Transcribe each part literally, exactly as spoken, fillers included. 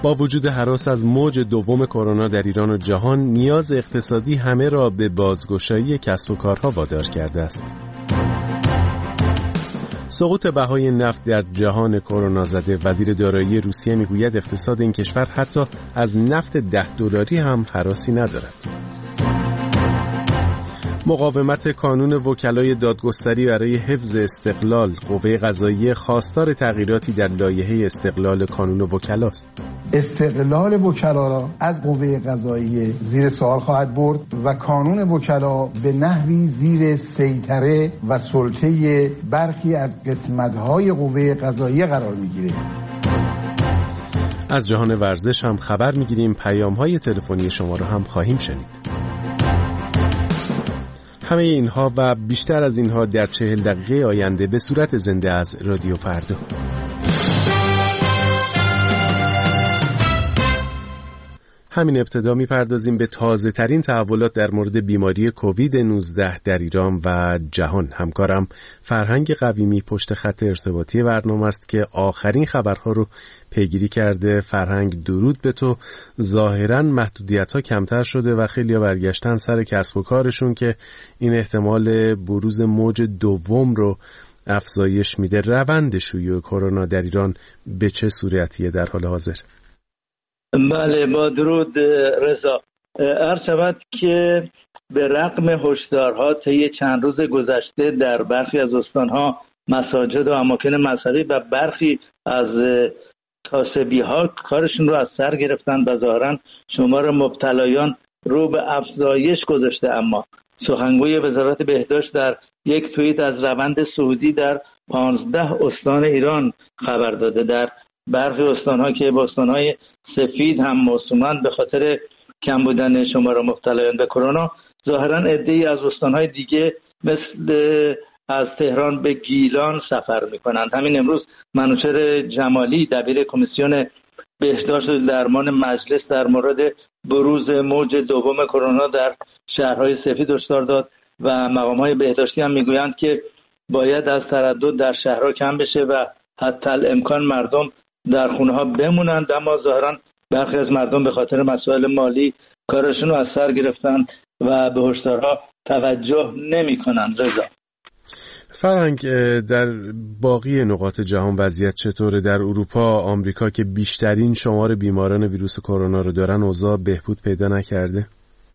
با وجود هراس از موج دوم کرونا در ایران و جهان، نیاز اقتصادی همه را به بازگشایی کسب و کارها وادار کرده است. سقوط بهای نفت در جهان کرونا زده، وزیر دارایی روسیه میگوید اقتصاد این کشور حتی از نفت ده دلاری هم هراسی ندارد. مقاومت کانون وکلای دادگستری برای حفظ استقلال قوه قضاییه خواستار تغییراتی در لایحه استقلال کانون وکلاست. استقلال وکلا را از قوه قضاییه زیر سوال خواهد برد و کانون وکلا به نحوی زیر سیطره و سلطه برخی از قسمت‌های قوه قضاییه قرار می‌گیرد. از جهان ورزش هم خبر می‌گیریم، پیام‌های تلفنی شما را هم خواهیم شنید. همه اینها و بیشتر از اینها در چهل دقیقه آینده به صورت زنده از رادیو فردا. همین ابتدا میپردازیم به تازه ترین تحولات در مورد بیماری کووید نوزده در ایران و جهان. همکارم فرهنگ قویمی پشت خط ارتباطی برنامه است که آخرین خبرها رو پیگیری کرده. فرهنگ، درود به تو. ظاهراً محدودیت‌ها کمتر شده و خیلی‌ها برگشتن سر کسب و کارشون که این احتمال بروز موج دوم رو افزایش میده. روند شیوع کرونا در ایران به چه صورتیه در حال حاضر؟ بله، با درود رضا. عرض شود که به رغم هشدارها طی چند روز گذشته در برخی از استانها، مساجد و اماکن مذهبی و برخی از کاسبی‌ها کارشون رو از سر گرفتن و ظاهراً شمار مبتلایان رو به افزایش گذاشته، اما سخنگوی وزارت بهداشت در یک توییت از روند صعودی در پانزده استان ایران خبر داده. در برخی استان‌ها که به استان‌های سفید هم موسومند به خاطر کم بودن شمار مبتلایان به کرونا، ظاهراً عده‌ای از استان‌های دیگه مثل از تهران به گیلان سفر می‌کنند. همین امروز منوچهر جمالی دبیر کمیسیون بهداشت و درمان مجلس در مورد بروز موج دوم کرونا در شهرهای سفید هشدار داد و مقام‌های بهداشتی هم می‌گویند که باید از تردد در شهرها کم بشه و حتی الامکان مردم در خونه‌ها بمونند، اما ظاهراً برخی از مردم به خاطر مسائل مالی کارشون رو از سر گرفتن و به هشدارها توجه نمی‌کنند. رضا فرهنگ، در باقی نقاط جهان وضعیت چطوره؟ در اروپا، آمریکا که بیشترین شمار بیماران ویروس کرونا رو دارن، اوضاع بهبود پیدا نکرده؟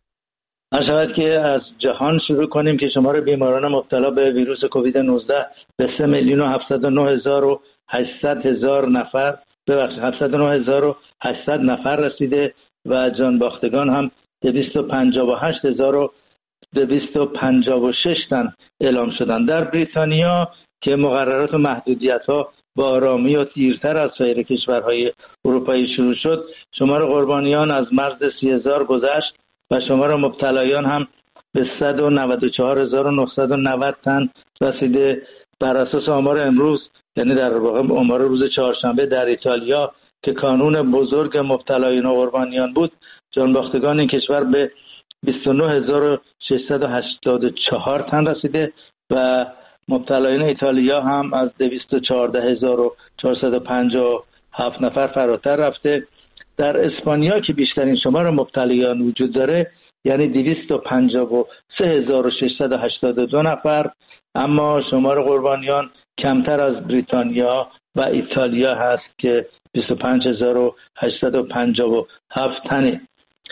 شاید که از جهان شروع کنیم که شمار بیماران مبتلا به ویروس کووید نوزده به سه میلیون و هفتصد و نه هزار و هشتصد هزار نفر ببخشید هفتصد و نه هزار و هشتصد نفر رسیده و جان باختگان هم دویست و پنجاه و هشت هزار و دویست و پنجاه و شش تن اعلام شدند. در بریتانیا که مقررات و محدودیت‌ها با آرامی و دیرتر از سایر کشورهای اروپایی شروع شد، شمار قربانیان از مرز سی هزار گذشت و شمار مبتلایان هم به صد و نود و چهار هزار و نهصد و نود تن رسیده. بر اساس آمار امروز، یعنی در واقع آمار روز چهارشنبه، در ایتالیا که کانون بزرگ مبتلایان و قربانیان بود، جانباختگان این کشور به بیست و نه هزار و ششصد و هشتاد و چهار تن رسیده و مبتلایان ایتالیا هم از دویست و چهارده هزار و چهارصد و پنجاه و هفت نفر فراتر رفته. در اسپانیا که بیشترین شمار مبتلایان وجود داره، یعنی دویست و پنجاه و سه هزار و ششصد و هشتاد و دو نفر، اما شمار قربانیان کمتر از بریتانیا و ایتالیا هست که بیست و پنج هزار و هشتصد و پنجاه و هفت تنه.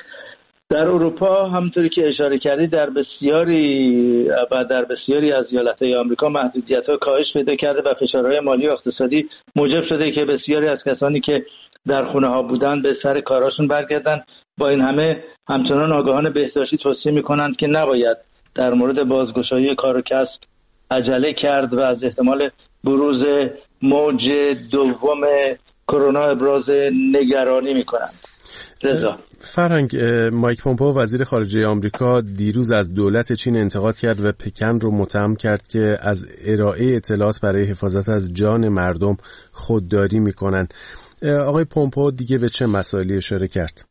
در اروپا همونطوری که اشاره کردی، در بسیاری و در بسیاری از ایالت‌های آمریکا محدودیت‌ها کاهش پیدا کرده و فشارهای مالی و اقتصادی موجب شده که بسیاری از کسانی که در خونه‌ها بودند به سر کاراشون برگردن. با این همه همچنان آگاهان بهداشتی توصیه می‌کنند که نباید در مورد بازگشایی کار و کسب عجله کرد و از احتمال بروز موج دوم کرونا ابراز نگرانی می‌کنند. رضا فرهنگ، مایک پومپئو وزیر خارجه آمریکا دیروز از دولت چین انتقاد کرد و پکن رو متهم کرد که از ارائه اطلاعات برای حفاظت از جان مردم خودداری میکنن. آقای پومپئو دیگه به چه مسائلی اشاره کرد؟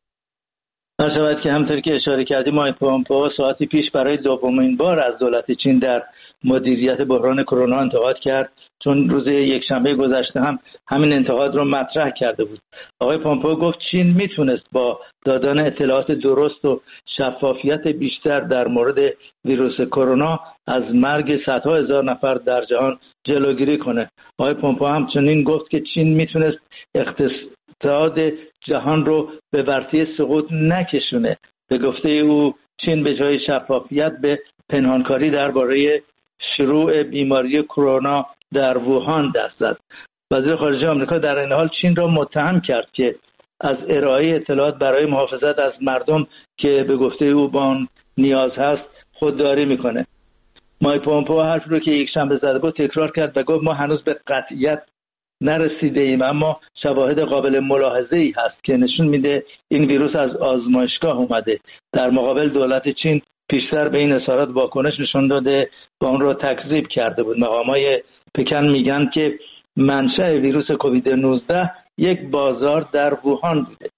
شاید که همونطور که اشاره کردیم، مایک پومپئو ساعتی پیش برای دومین بار از دولت چین در مدیریت بحران کرونا انتقاد کرد چون روز یکشنبه گذشته هم همین انتقاد رو مطرح کرده بود. آقای پومپئو گفت چین میتونست با دادن اطلاعات درست و شفافیت بیشتر در مورد ویروس کرونا از مرگ صدها هزار نفر در جهان جلوگیری کنه. آقای پومپئو همچنین گفت که چین میتونست اقتصاد جهان رو به ورطه سقوط نکشونه. به گفته او چین به جای شفافیت به پنهانکاری درباره شروع بیماری کرونا در ووهان دست زد. وزیر خارجه آمریکا در این حال چین را متهم کرد که از ارائه اطلاعات برای محافظت از مردم که به گفته او با آن نیاز هست خودداری میکنه. مایک پومپئو حرف رو که یک شنبه زده بود تکرار کرد و گفت ما هنوز به قطعیت نرسیده ایم، اما شواهد قابل ملاحظه‌ای هست که نشون میده این ویروس از آزمایشگاه اومده. در مقابل دولت چین پیشتر به این اظهارات واکنش نشون داده و اون رو تکذیب کرده بود. مقامای پکن میگن که منشأ ویروس کووید نوزده یک بازار در ووهان بوده.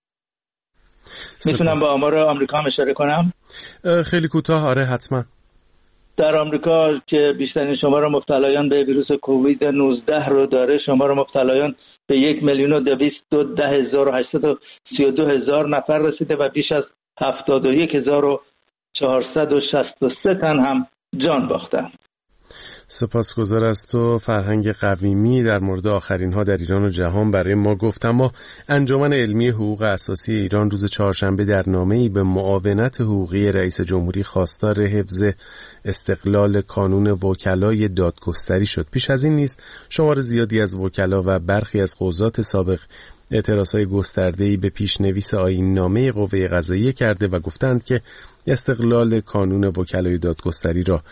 میتونم با آمار آمریکا هم اشاره کنم؟ خیلی کوتاه. آره حتما. در آمریکا که بیشترین شمار مبتلایان به ویروس کووید نوزده رو داره، شمار مبتلایان به یک میلیون و دویست و ده هزار و هشتصد و سی و دو هزار نفر رسیده و بیش از هفتاد و یک هزار و چهارصد و شصت و سه تن هم جان باختند. سپاسگزار از تو فرهنگ قویمی در مورد آخرین ها در ایران و جهان برای ما گفت. اما انجمن علمی حقوق اساسی ایران روز چهارشنبه در نامه‌ای به معاونت حقوقی رئیس جمهوری خواستار حفظ استقلال کانون وکلای دادگستری شد. پیش از این نیز شمار زیادی از وکلا و برخی از قضات سابق اعتراضهای گسترده‌ای به پیشنویس آیین‌نامه قوه قضاییه کرده و گفتند که استقلال کانون وکلای دادگستری را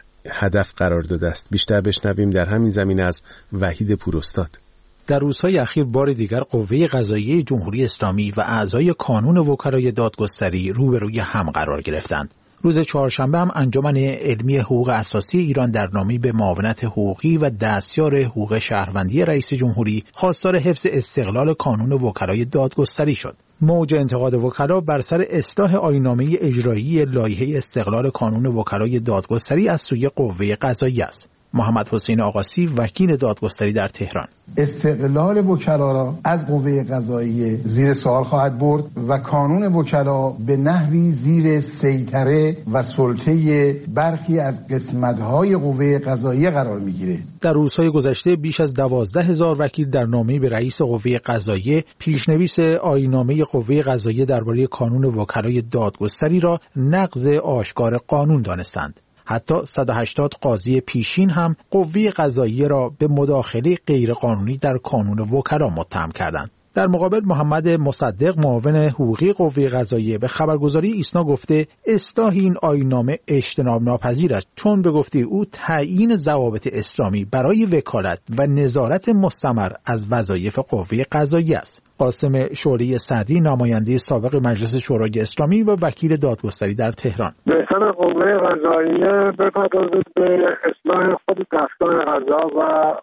هدف قرار داده است. بیشتر بشنویم در همین زمینه از وحید پوراستاد. در روزهای اخیر بار دیگر قوه قضاییه جمهوری اسلامی و اعضای کانون وکلای دادگستری روبروی هم قرار گرفتند. روز چهارشنبه هم انجمن علمی حقوق اساسی ایران در نامه‌ای به معاونت حقوقی و دستیار حقوق شهروندی رئیس جمهوری خواستار حفظ استقلال کانون وکلای دادگستری شد. موج انتقاد وکلا بر سر اصلاح آیین‌نامه اجرایی لایحه استقلال کانون وکلای دادگستری از سوی قوه قضاییه است. محمد حسین آقاسی وکیل دادگستری در تهران: استقلال وکلا را از قوه قضاییه زیر سوال خواهد برد و کانون وکلا به نحوی زیر سیطره و سلطه برخی از قسمت‌های قوه قضاییه قرار می‌گیرد. در روزهای گذشته بیش از دوازده هزار وکیل در نامه‌ای به رئیس قوه قضاییه پیشنویس آیین‌نامه قوه قضاییه درباره کانون وکلای دادگستری را نقض آشکار قانون دانستند. حتی صد و هشتاد قاضی پیشین هم قوه قضاییه را به مداخله غیرقانونی در کانون وکلا متهم کردند. در مقابل محمد مصدق معاون حقوقی قوه قضاییه به خبرگزاری ایسنا گفته اصلاح این آیین‌نامه اجتناب ناپذیر است، چون به گفته او تعیین ضوابط اسلامی برای وکالت و نظارت مستمر از وظایف قوه قضاییه است. قاسم شعله سعدی نماینده سابق مجلس شورای اسلامی و وکیل دادگستری در تهران: بهتر قوه قضاییه بپردازد به اصلاح خود دستگاه قضا و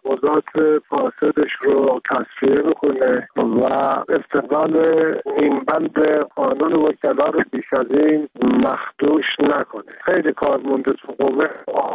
قضات فاسدش رو تصفیه بکنه و استقلال نیمبند قانون وکلا رو بیش از این مخدوش نکنه. خیلی کار مونده تو قوه.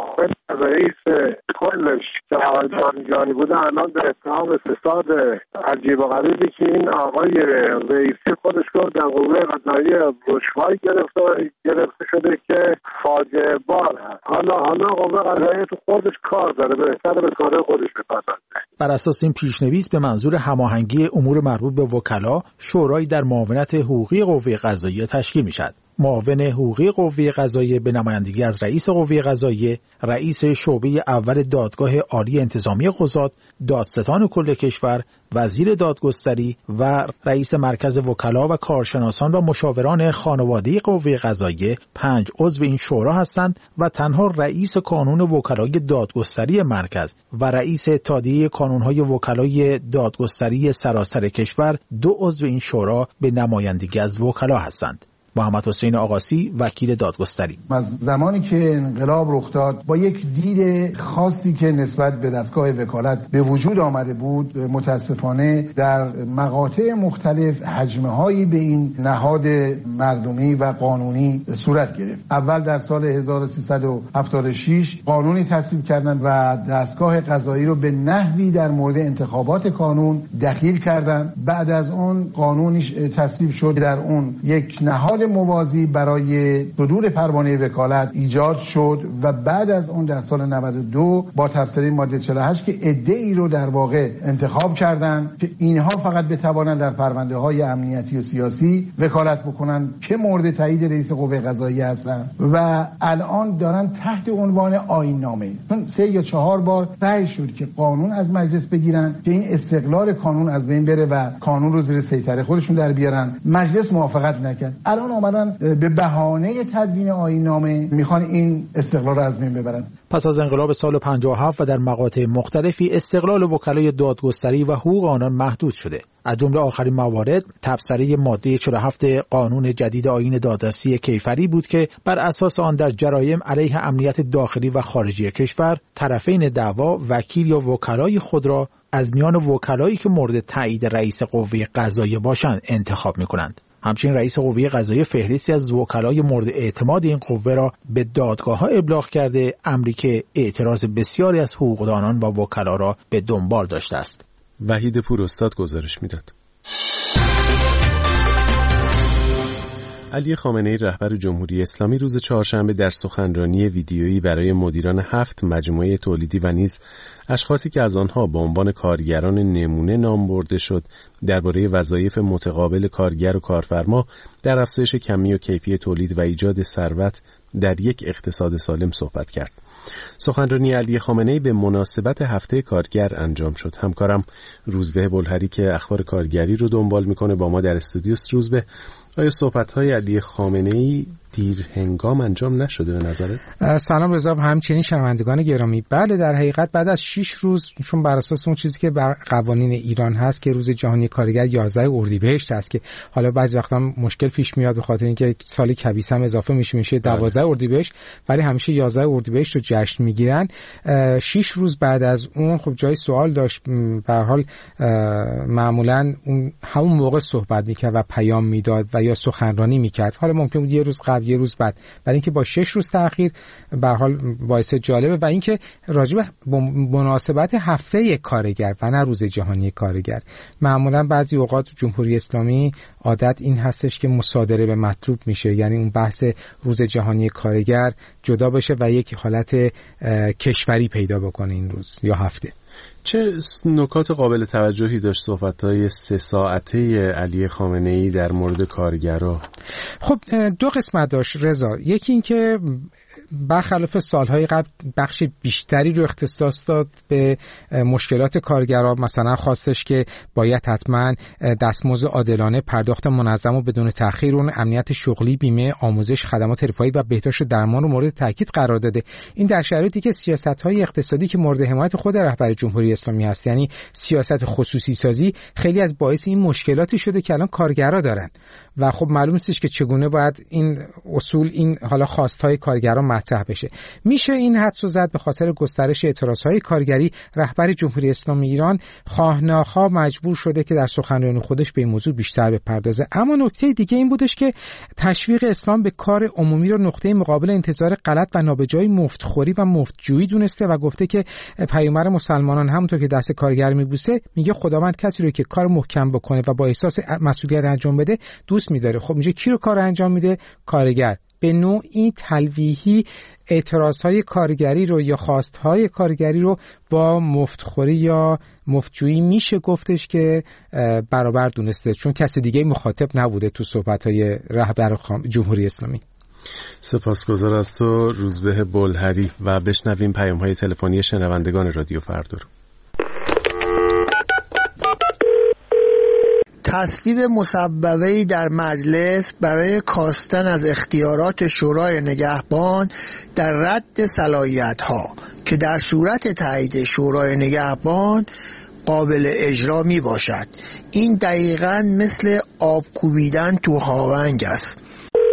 رئیس کلش که آقای جانی بوده الان به اتهام فساد عجیب و غریبی که این آقای رئیسی خودش رو در قوه قضاییه رشوه گرفته گرفته شده که فاجعه بار هست. حالا حالا قوه قضاییه تو خودش کار داره، بهتره به کار خودش بپردازه. بر اساس این پیشنویس به منظور هماهنگی امور مربوط به وکلا شورای در معاونت حقوقی قوه قضاییه تشکیل می‌شود. معاون حقوقی قوه قضاییه به نمایندگی از رئیس قوه قضاییه، رئیس شعبه اول دادگاه عالی انتظامی قضات، دادستان کل کشور، وزیر دادگستری و رئیس مرکز وکلا و کارشناسان و مشاوران خانواده قوه قضاییه پنج عضو این شورا هستند و تنها رئیس کانون وکلای دادگستری مرکز و رئیس اتحادیه کانونهای وکلای دادگستری سراسر کشور دو عضو این شورا به نمایندگی از وکلا هستند. محمد حسین آقاسی، وکیل دادگستری: از زمانی که انقلاب رخ داد با یک دید خاصی که نسبت به دستگاه وکالت به وجود آمده بود، متاسفانه در مقاطع مختلف حجمه‌هایی به این نهاد مردمی و قانونی صورت گرفت. اول در سال هزار و سیصد و هفتاد و شش قانونی تصویب کردند و دستگاه قضایی رو به نحوی در مورد انتخابات کانون دخیل کردند. بعد از اون قانونی تصویب شد، در اون یک نهاد موازی برای صدور پروانه وکالت ایجاد شد و بعد از اون در سال نود و دو با تفسیر ماده چهل و هشت که عده‌ای رو در واقع انتخاب کردند که اینها فقط بتوانند در پرونده های امنیتی و سیاسی وکالت بکنند که مورد تایید رئیس قوه قضاییه هستند و الان دارن تحت عنوان آیین‌نامه، چون سه یا چهار بار سعی شد که قانون از مجلس بگیرن که این استقلال قانون از بین بره و قانون رو زیر سیطره خودشون در بیارن. مجلس موافقت نکرد. الان اومدن به بهانه تدوین آیین‌نامه میخوان این استقلال رو از بین ببرن. پس از انقلاب سال پنجاه و هفت و در مقاطع مختلفی استقلال وکلای دادگستری و حقوق آنان محدود شده. از جمله آخرین موارد تبصره ماده چهل و هفت قانون جدید آیین دادرسی کیفری بود که بر اساس آن در جرایم علیه امنیت داخلی و خارجی کشور طرفین دعوا وکیل یا وکلای خود را از میان وکلایی که مورد تایید رئیس قوه قضاییه باشند انتخاب می‌کنند. همچنین رئیس قوه قضاییه فهرستی از وکلای مورد اعتماد این قوه را به دادگاه‌ها ابلاغ کرده، امری که اعتراض بسیاری از حقوقدانان و وکلا را به دنبال داشته است. وحید پوراستاد گزارش میداد. علی خامنه‌ای رهبر جمهوری اسلامی روز چهارشنبه در سخنرانی ویدیویی برای مدیران هفت مجموعه تولیدی و نیز اشخاصی که از آنها به عنوان کارگران نمونه نام برده شد درباره وظایف متقابل کارگر و کارفرما در افزایش کمی و کیفی تولید و ایجاد ثروت در یک اقتصاد سالم صحبت کرد. سخنرانی علی خامنه‌ای به مناسبت هفته کارگر انجام شد. همکارم روزبه بلهری که اخبار کارگری رو دنبال میکنه با ما در استودیو. روزبه، آیا صحبت‌های علی خامنه‌ای دیر هنگام انجام نشده به نظرت؟ سلام رضا و همچنین شنوندگان گرامی. بله، در حقیقت بعد از شش روز، چون بر اساس اون چیزی که بر قوانین ایران هست که روز جهانی کارگر یازده اردیبهشت هست که حالا بعضی وقتا مشکل پیش میاد به خاطر اینکه سال کبیس هم اضافه میشه میشه دوازده اردیبهشت، ولی همیشه یازده اردیبهشت رو جشن میگیرن. شش روز بعد از اون خب جای سوال داشت. به هر حال معمولا اون همون موقع صحبت میکرد و پیام میداد و یا سخنرانی میکرد. حالا ممکن بود یه روز قبل یه روز بعد، ولی اینکه با شش روز تأخیر به هر حال باعث جالبه. و اینکه راجع به مناسبت هفته کارگر و نه روز جهانی کارگر، معمولا بعضی اوقات جمهوری اسلامی عادت این هستش که مصادره به مطلوب میشه، یعنی اون بحث روز جهانی کارگر جدا بشه و یک حالت کشوری پیدا بکنه این روز یا هفته. چه نکات قابل توجهی داشت صحبت‌های سه ساعته علی خامنه‌ای در مورد کارگرها؟ خب دو قسمت داشت رضا. یکی این که برخلاف سالهای قبل بخش بیشتری رو اختصاص داد به مشکلات کارگرها. مثلا خواستش که باید حتما دستمزد عادلانه، پرداخت منظم و بدون تأخیر، اون امنیت شغلی، بیمه، آموزش، خدمات رفاهی و بهداشت و درمان رو مورد تاکید قرار داده. این در شرایطی که سیاست‌های اقتصادی که مورد حمایت خود رهبر جمهوری اسلامی هست، یعنی سیاست خصوصی سازی، خیلی از باعث این مشکلاتی شده که الان کارگرها دارن و خب معلوم نیستش که چگونه باید این اصول، این حالا خواست‌های کارگران مطرح بشه. میشه این حدس رو زد به خاطر گسترش اعتراضهای کارگری رهبر جمهوری اسلامی ایران خواه‌ناخواه مجبور شده که در سخنرانی خودش به این موضوع بیشتر بپردازه. اما نکته دیگه این بودش که تشویق اسلام به کار عمومی رو نقطه مقابل انتظار غلط و نابجای مفتخوری و مفتجویی دونسته و گفته که پیامبر مسلمانان همونطور که دست کارگر میبوسه، میگه خداوند کسی رو که کار محکم بکنه و با احساس مسئولیت انجام بده دوست می‌داره. خب میگه کی رو کار انجام میده؟ کارگر. به نوعی تلویحی اعتراضهای کارگری رو یا خواستهای کارگری رو با مفتخوری یا مفتجویی میشه گفتش که برابر دونسته، چون کسی دیگه مخاطب نبوده تو صحبت‌های رهبر جمهوری اسلامی. سپاسگزار از تو روزبه بلهری و بشنویم پیام‌های تلفنی شنوندگان رادیو فردا رو. تصویب مصوبه‌ای در مجلس برای کاستن از اختیارات شورای نگهبان در رد صلاحیت‌ها که در صورت تایید شورای نگهبان قابل اجرا می باشد. این دقیقاً مثل آب کوبیدن تو هاونگ است.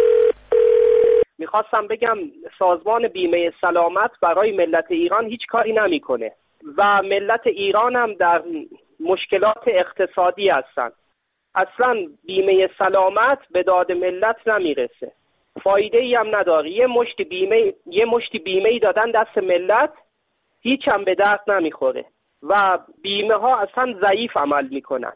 میخواستم بگم سازمان بیمه سلامت برای ملت ایران هیچ کاری نمیکنه و ملت ایران هم در مشکلات اقتصادی هستن. اصلا بیمه سلامت به داد ملت نمیرسه، فایده ای هم نداره. یه مشتی بیمه یه مشتی بیمه ای دادن دست ملت، هیچ هم به درد نمیخوره و بیمه ها اصلا ضعیف عمل میکنن.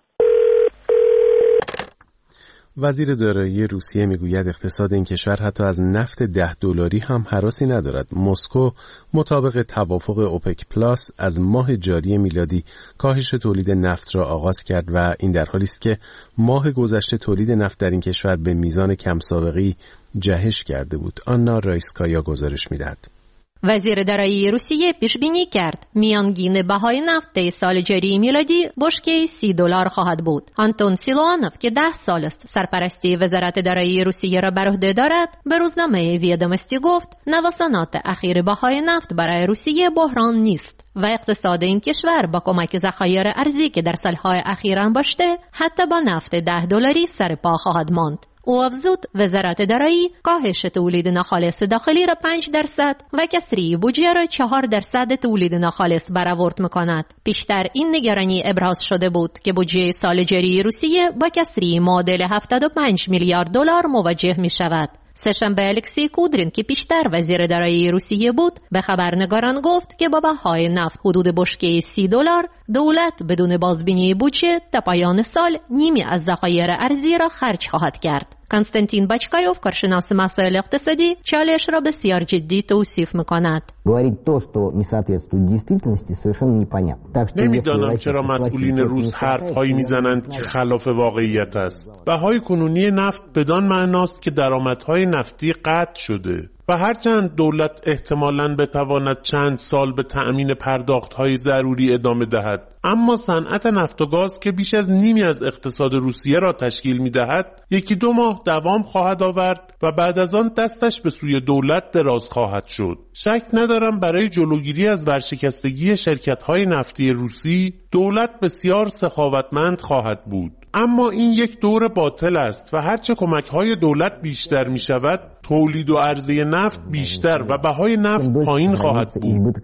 وزیر دارایی روسیه میگوید اقتصاد این کشور حتی از نفت ده دلاری هم هراسی ندارد. مسکو مطابق توافق اوپک پلاس از ماه جاری میلادی کاهش تولید نفت را آغاز کرد و این در حالی است که ماه گذشته تولید نفت در این کشور به میزان کم سابقه‌ای جهش کرده بود. آنا رایسکایا گزارش میدهد. وزیر دارایی روسیه پیش بینی کرد میانگین بهای نفت طی سال جاری میلادی بشکه سی دلار خواهد بود. آنتون سیلوانوف که ده سال است سرپرستی وزارت دارایی روسیه را بر عهده دارد، به روزنامه ویدومستی گفت نوسانات اخیر بهای نفت برای روسیه بحران نیست و اقتصاد این کشور با کمک ذخایر ارزی که در سالهای اخیر انباشته حتی با نفت ده دلاری سر پا خواهد ماند. او افزود وزارت دارایی کاهش تولید ناخالص داخلی را پنج درصد و کسری بودجه را چهار درصد تولید ناخالص برآورد می‌کند. پیشتر این نگرانی ابراز شده بود که بودجه سال جاری روسیه با کسری معادل هفتاد و پنج میلیارد دلار مواجه می‌شود. سه‌شنبه الکسی کودرین که پیشتر وزیر دارایی روسیه بود به خبرنگاران گفت که با بهای نفت حدود بشکه سی دلار دولت بدون بازبینی بودجه تا پایان سال نیمی از ذخایر ارزی را خرج خواهد کرد. کنستانتین باچکایوف کارشناس مسائل اقتصادی چالش را بسیار جدی توصیف می‌کند. نمیدانم چرا مسئولین روس حرف‌هایی می‌زنند که خلاف واقعیت است. بهای کنونی نفت بدان معناست که درآمدهای نفتی قطع شده و هرچند دولت احتمالاً بتواند چند سال به تأمین پرداخت‌های ضروری ادامه دهد، اما صنعت نفت و گاز که بیش از نیمی از اقتصاد روسیه را تشکیل می‌دهد، یکی دو ماه دوام خواهد آورد و بعد از آن دستش به سوی دولت دراز خواهد شد. شک ندارم برای جلوگیری از ورشکستگی شرکت‌های نفتی روسی دولت بسیار سخاوتمند خواهد بود، اما این یک دور باطل است و هرچه کمک‌های دولت بیشتر می‌شود تولید و عرضه نفت بیشتر و بهای نفت پایین خواهد بود.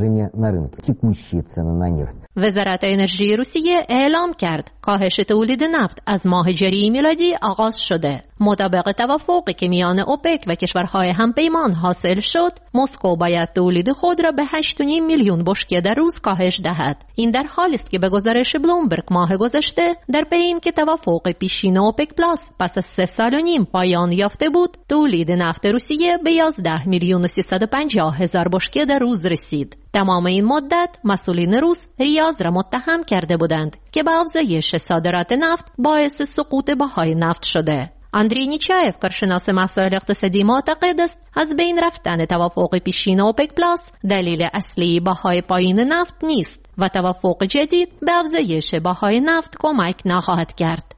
وزارت انرژی روسیه اعلام کرد کاهش تولید نفت از ماه جاری میلادی آغاز شده. مطابق توافقی که میان اوپک و کشورهای همپیمان حاصل شد، مسکو باید تولید خود را به هشت و نیم میلیون بشکه در روز کاهش دهد. این در حالی است که به گزارش بلومبرگ ماه گذشته در پی اینکه توافق پیشین اوپک پلاس پس از سه سال و نیم پایان یافته بود، تولید نفت روسیه به یازده میلیون و سیصد و پنجاه هزار بشکه در روز رسید. تمام این مدت مسئولین روس ریاض را متهم کرده بودند که با افزایش صادرات نفت باعث سقوط بهای نفت شده. اندری نیچایف کارشناس مسائل اقتصادی معتقد است از بین رفتن توافق پیشین اوپک پلاس دلیل اصلی بهای پایین نفت نیست و توافق جدید به افزایش بهای نفت کمک نخواهد کرد.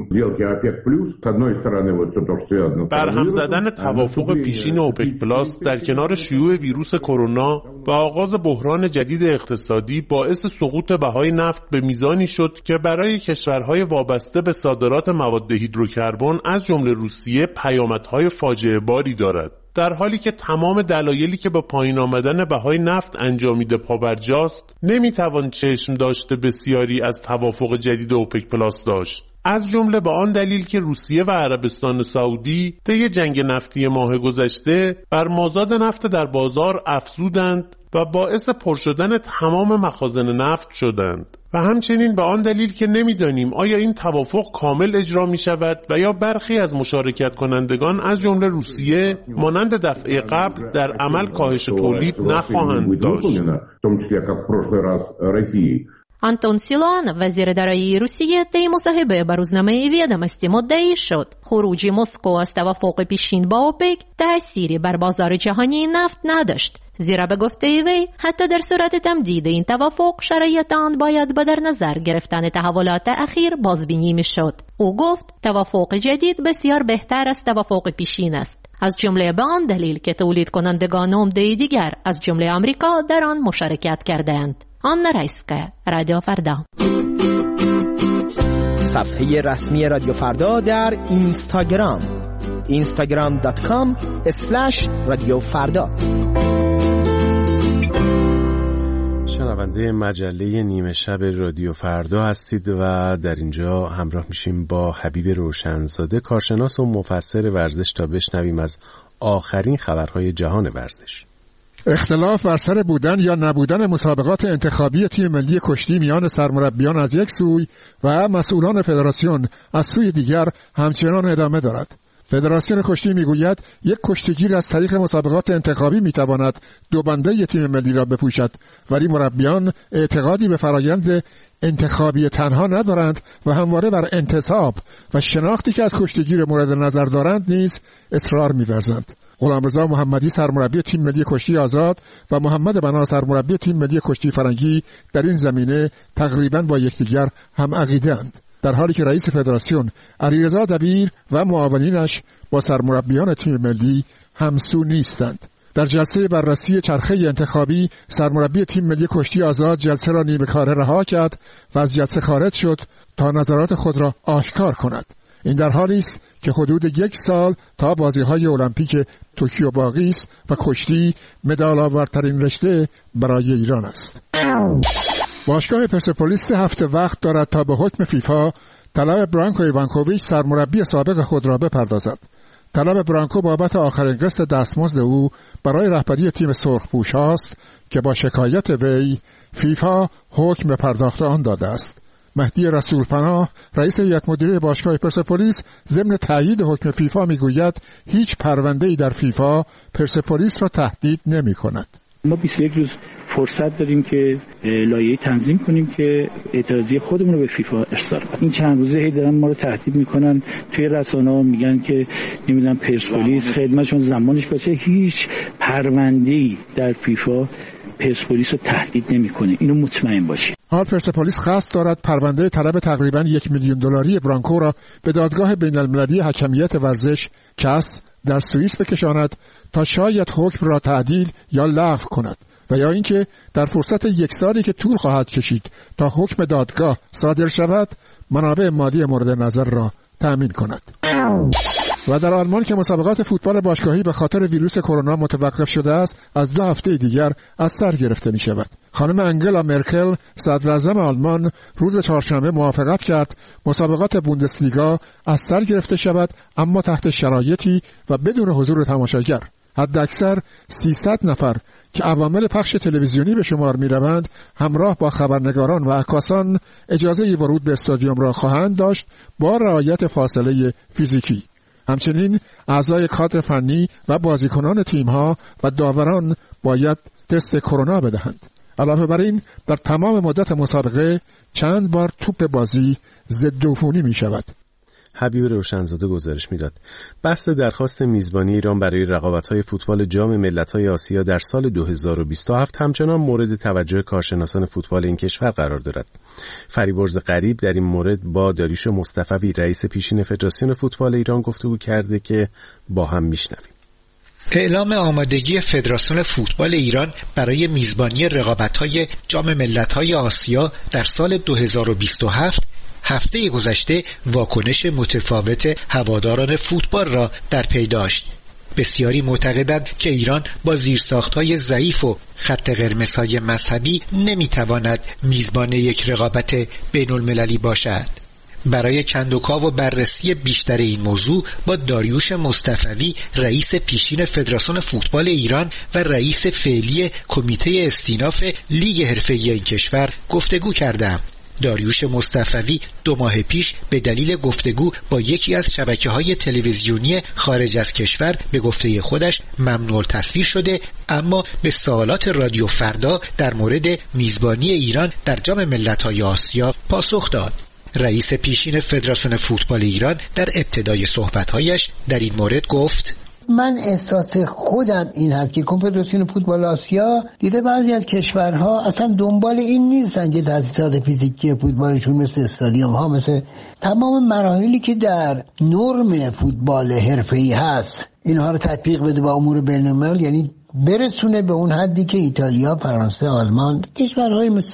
برهم زدن توافق پیشین اوپک پلاس در کنار شیوع ویروس کرونا و آغاز بحران جدید اقتصادی باعث سقوط بهای نفت به میزانی شد که برای کشورهای وابسته به صادرات مواد هیدروکربن از جمله روسیه پیامدهای فاجعه باری دارد. در حالی که تمام دلایلی که با پایین آمدن بهای نفت انجامیده پابرجاست، نمیتوان چشم داشته بسیاری از توافق جدید اوپک پلاس داشت. از جمله به آن دلیل که روسیه و عربستان سعودی طی جنگ نفتی ماه گذشته بر مازاد نفت در بازار افزودند و باعث پر شدن تمام مخازن نفت شدند. و همچنین به آن دلیل که نمیدانیم آیا این توافق کامل اجرا می شود و یا برخی از مشارکت کنندگان از جمله روسیه مانند دفعه قبل در عمل کاهش تولید نخواهند داشت. آنتون سیلوان وزیر دارایی روسیه طی مصاحبه با روزنامه ویدومستی مدعی شد خروج مسکو از توافق پیشین با اوپک تأثیری بر بازار جهانی نفت نداشت، زیرا به گفته وی حتی در صورت تمدید این توافق شرایط آن باید به در نظر گرفتن تحولات اخیر بازبینی میشد. او گفت توافق جدید بسیار بهتر از توافق پیشین است، از جمله به آن دلیل که تولید کنندگان عمده دیگر از جمله آمریکا در آن مشارکت کردند. آنا رایسکایا، رادیو فردا. صفحه رسمی رادیو فردا در اینستاگرام. اینستاگرام دات کام اسلش رادیو فردا. شنونده مجله نیمه شب رادیو فردا هستید و در اینجا همراه میشیم با حبیب روشنزاده، کارشناس و مفسر ورزش، تا بشنویم از آخرین خبرهای جهان ورزش. اختلاف بر سر بودن یا نبودن مسابقات انتخابی تیم ملی کشتی میان سرمربیان از یک سوی و مسئولان فدراسیون از سوی دیگر همچنان ادامه دارد. فدراسیون کشتی میگوید یک کشتیگیر از طریق مسابقات انتخابی میتواند دو بنده تیم ملی را بپوشد، ولی مربیان اعتقادی به فرایند انتخابی تنها ندارند و همواره بر انتصاب و شناختی که از کشتیگیر مورد نظر دارند نیز اصرار می‌ورزند. غلامرضا محمدی سرمربی تیم ملی کشتی آزاد و محمد بنا سرمربی تیم ملی کشتی فرنگی در این زمینه تقریباً با یکدیگر هم عقیده‌اند، در حالی که رئیس فدراسیون علیرضا دبیر و معاونینش با سرمربیان تیم ملی همسو نیستند. در جلسه بررسی چرخه انتخابی سرمربی تیم ملی کشتی آزاد جلسه را نیمه کاره رها کرد و از جلسه خارج شد تا نظرات خود را آشکار کند. این در حالی است که حدود یک سال تا بازی‌های المپیک توکیو باقی است و کشتی مدال آورترین رشته برای ایران است. باشگاه پرسپولیس سه هفته وقت دارد تا به حکم فیفا طلب برانکو ایوانکوویچ سرمربی سابق خود را بپردازد. طلب برانکو بابت آخرین قسط دستمزد او برای رهبری تیم سرخپوش است که با شکایت وی فیفا حکم به پرداخت آن داده است. مهدی رسولپناه رئیس هیئت مدیره باشگاه پرسپولیس ضمن تایید حکم فیفا میگوید هیچ پرونده‌ای در فیفا پرسپولیس را تهدید نمی‌کند. ما بیست و یک روز فرصت داریم که لایحه تنظیم کنیم که اعتراضی خودمون رو به فیفا ارسال کنیم. این چند روزه هی دارن ما رو تهدید میکنن، توی رسانه‌ها میگن که نمیدونم پرسپولیس خدمتشون زمانش باشه. هیچ پرونده‌ای در فیفا پرسپولیس رو تهدید نمیکنه، اینو مطمئن باشید. حال پرسپولیس قصد دارد پرونده طلب تقریباً یک میلیون دلاری برانکو را به دادگاه بین‌المللی حکمیت ورزش کاس در سوئیس بکشاند تا شاید حکم را تعدیل یا لغو کند و یا اینکه در فرصت یک سالی که طول خواهد کشید تا حکم دادگاه صادر شود منابع مالی مورد نظر را تأمین کند. و در آلمان که مسابقات فوتبال باشگاهی به خاطر ویروس کرونا متوقف شده است، از دو هفته دیگر از سر گرفته می شود. خانم انگلا مرکل صدر اعظم آلمان روز چهارشنبه موافقت کرد مسابقات بوندسلیگا از سر گرفته شود، اما تحت شرایطی و بدون حضور تماشاگر. حداکثر سیصد نفر که عوامل پخش تلویزیونی به شمار می روند همراه با خبرنگاران و عکاسان اجازه ورود به استادیوم را خواهند داشت با رعایت فاصله فیزیکی. همچنین اعضای کادر فنی و بازیکنان تیم‌ها و داوران باید تست کرونا بدهند. علاوه بر این در تمام مدت مسابقه چند بار توپ بازی ضد عفونی می شود. حبیب روشنزاده گزارش میداد. بحث درخواست میزبانی ایران برای رقابت‌های فوتبال جام ملت‌های آسیا در سال دو هزار و بیست و هفت همچنان مورد توجه کارشناسان فوتبال این کشور قرار دارد. فریبرز غریب در این مورد با داریوش مصطفی رئیس پیشین فدراسیون فوتبال ایران گفتگو کرده که با هم میشنویم. اعلام آمادگی فدراسیون فوتبال ایران برای میزبانی رقابت‌های جام ملت‌های آسیا در سال دو هزار و بیست و هفت هفته گذشته واکنش متفاوت هواداران فوتبال را در پی داشت. بسیاری معتقدند که ایران با زیرساخت‌های ضعیف و خط قرمزهای مذهبی نمی‌تواند میزبان یک رقابت بین‌المللی باشد. برای کندوکاو و بررسی بیشتر این موضوع با داریوش مصطفی رئیس پیشین فدراسیون فوتبال ایران و رئیس فعلی کمیته استیناف لیگ حرفه‌ای این کشور گفتگو کردم. داریوش مصطفی دو ماه پیش به دلیل گفتگو با یکی از شبکه‌های تلویزیونی خارج از کشور به گفته خودش ممنوع تصویر شده، اما به سوالات رادیو فردا در مورد میزبانی ایران در جام ملت‌های آسیا پاسخ داد. رئیس پیشین فدراسیون فوتبال ایران در ابتدای صحبت‌هایش در این مورد گفت: من احساس خودم این هست که کنفدراسیون فوتبال آسیا دیده بعضی از کشورها اصلا دنبال این نیستن که تاسیسات فیزیکی فوتبالشون مثل استادیوم ها، مثل تمام مراحلی که در نرم فوتبال حرفه‌ای هست اینها رو تطبیق بده با امور بین‌الملل، یعنی برسونه به اون حدی که ایتالیا، فرانسه، آلمان، کشورهای مثل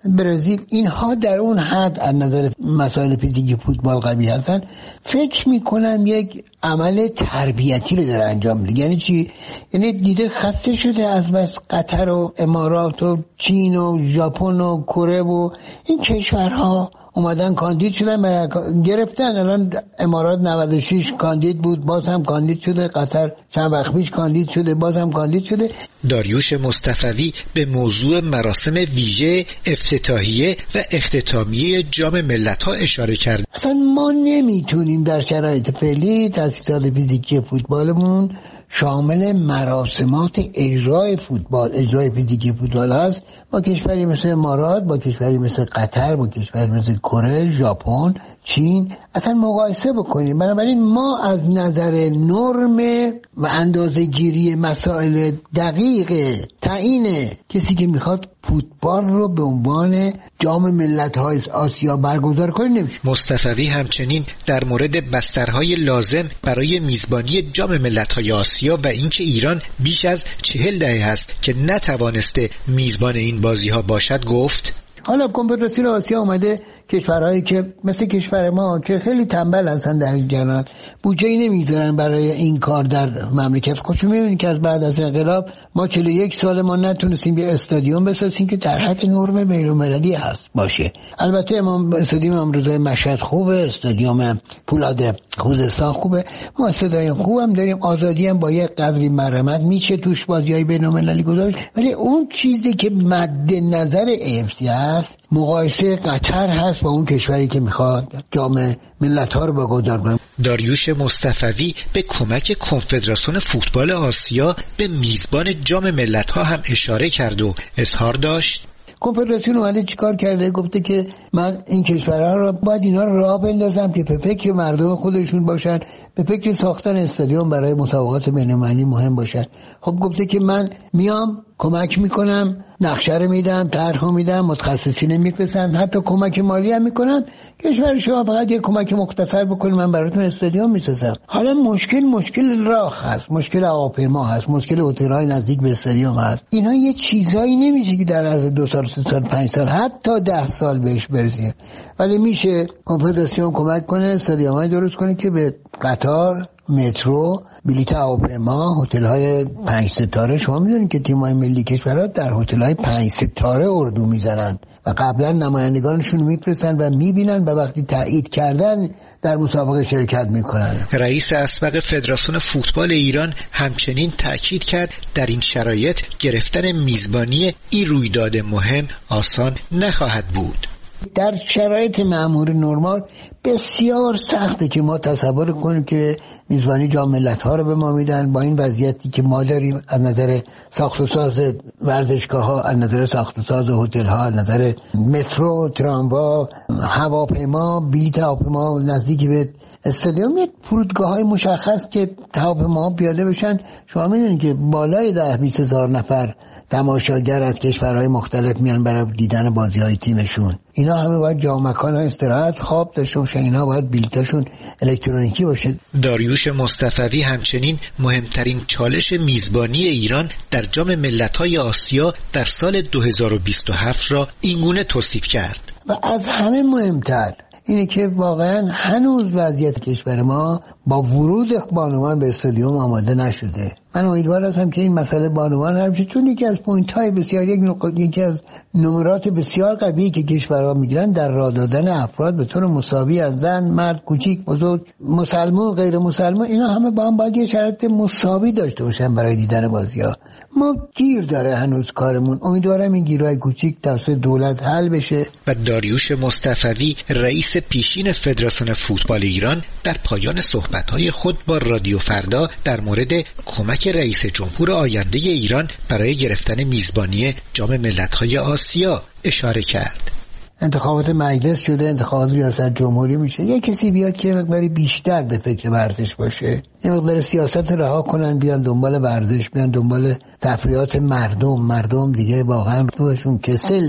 برزیل، اینها در اون حد از نظر مسائل فیزیکی فوتبال قوی هستن. فکر میکنم یک عمل تربیتی رو داره انجام میده. یعنی چی؟ یعنی دیده خسته شده از بس قطر و امارات و چین و ژاپن و کره و این کشورها اومدن کاندید شدن گرفتن. الان امارات نود و شش کاندید بود، باز هم کاندید شده. قطر چند وقت پیش کاندید شده، باز هم کاندید شده. داریوش مصطفوی به موضوع مراسم ویژه افتتاحیه و اختتامیه جام ملت‌ها اشاره کرد. اصلا ما نمیتونیم در شرایط فعلی تأسیسات فیزیکی فوتبالمون شامل مراسمات اجرای فوتبال اجرای فیزیکی فوتبال هست. با کشوری مثل امارات، با کشوری مثل قطر، با کشوری مثل کره، ژاپن، چین اصلا مقایسه بکنیم. بنابراین ما از نظر نرم و اندازه‌گیری مسائل دقیق تعیین کسی که میخواد فوتبال رو به عنوان جام ملت‌های آسیا برگزار کنه نمیشه. مصطفوی همچنین در مورد بسترهای لازم برای میزبانی جام ملت‌های آسیا و اینکه ایران بیش از چهل دهه است که نتوانسته میزبان این بازی‌ها باشد گفت: حالا کنفدراسیون آسیا اومده کشورهایی که مثل کشور ما که خیلی تنبل هستن در این جهان، بودجه‌ای نمیذارن برای این کار در مملکت خودشون. می‌بینید که از بعد از انقلاب ما چهل و یک سال ما نتونستیم یه استادیوم بسازیم که در حد نرم بین‌المللی هست باشه. البته امام استادیوم امروزه مشهد خوبه، استادیوم پولاد خوزستان خوبه، ما استادیوم خوبم داریم، آزادی هم با یه قدری مرمت میشه توش بازی‌های بین‌المللی گذاشت. ولی اون چیزی که مد نظر اف سی هست مقایسه قطر هست با اون کشوری که میخواد جام ملت‌ها رو برگزار کنه. داریوش مصطفوی به کمک کنفدراسیون فوتبال آسیا به میزبان جام ملت‌ها هم اشاره کرد و اظهار داشت: کنفدراسیون اومده چیکار کرده؟ گفته که من این کشورها رو باید اینا رو راه بندازم که به فکر مردم خودشون باشن، به فکر ساختن استادیوم برای مسابقات بین‌المللی مهم باشن. خب گفته که من میام کمک میکنم، نقشه رو میدم، طرح میدم، متخصصین میفرستم، حتی کمک مالی هم میکنم. کشور شما فقط یه کمک مختصر بکنید من براتون استادیوم میسازم. حالا مشکل مشکل راه هست، مشکل هواپیما هست، مشکل هتل‌های نزدیک به استادیوم هست. اینا یه چیزایی نمیشه که در عرض دو سال، سه سال، پنج سال، حتی ده سال بهش برسه. ولی میشه کنفدراسیون کمک کنه استادیومای درست کنه که به قطار، مترو، بلیط هواپیما، هتل‌های پنج ستاره. شما میدونید که تیم‌های ملی کشورها در هتل‌های پنج ستاره اردو میزنن و قبلا نمایندگانشون میفرستن و میبینن و وقتی تایید کردن در مسابقه شرکت میکنن. رئیس اسبق فدراسیون فوتبال ایران همچنین تاکید کرد در این شرایط گرفتن میزبانی این رویداد مهم آسان نخواهد بود. در شرایط معمول نرمال بسیار سخته که ما تصور کنیم که میزبانی جام ملت‌ها رو به ما میدن. با این وضعیتی که ما داریم از نظر ساخت و ساز ورزشگاه‌ها، از نظر ساخت و ساز هتل‌ها، از نظر مترو، تراموا، هواپیما، بلیط هواپیما نزدیک به استادیوم، فرودگاه‌های مشخص که هواپیما پیاده بشن. شما می‌بینید که بالای ده بیست هزار نفر تماشاگر از کشورهای مختلف میان برای دیدن بازی‌های تیمشون. اینا همه باید جا مکان استراحت، خواب داشته باشن، اینا باید بلیطاشون الکترونیکی باشه. داریوش مصطفوی همچنین مهمترین چالش میزبانی ایران در جام ملت‌های آسیا در سال دو هزار و بیست و هفت را اینگونه توصیف کرد: و از همه مهمتر اینه که واقعا هنوز وضعیت کشور ما با ورود بانوان به استادیوم آماده نشده. من امیدوار هستم که این مسئله بانوان حل شه، چون یکی از پوینت‌های بسیار یک نقطه یکی از نمرات بسیار قوی که کشورها میگیرن در راه دادن افراد به طور مساوی از زن، مرد، کوچیک، بزرگ، مسلمان، غیر مسلمان، اینا همه با هم باید یه شرایط مساوی داشته باشن برای دیدن بازی‌ها. ما گیر داره هنوز کارمون. امیدوارم این گیرهای کوچیک توسط دولت حل بشه. و داریوش مصطفوی رئیس پیشین فدراسیون فوتبال ایران در پایان صحبت‌های خود با رادیو فردا در مورد کمک رئیس جمهور آینده ایران برای گرفتن میزبانی جام ملت‌های آسیا اشاره کرد. انتخابات مجلس شده، انتخابات ریاست جمهوری میشه. یه کسی بیاد که مقداری بیشتر به فکر ورزش باشه، یه مقدار سیاست رها کنن، بیان دنبال ورزش، بیان دنبال تفریحات مردم. مردم دیگه واقعا روحشون کسله.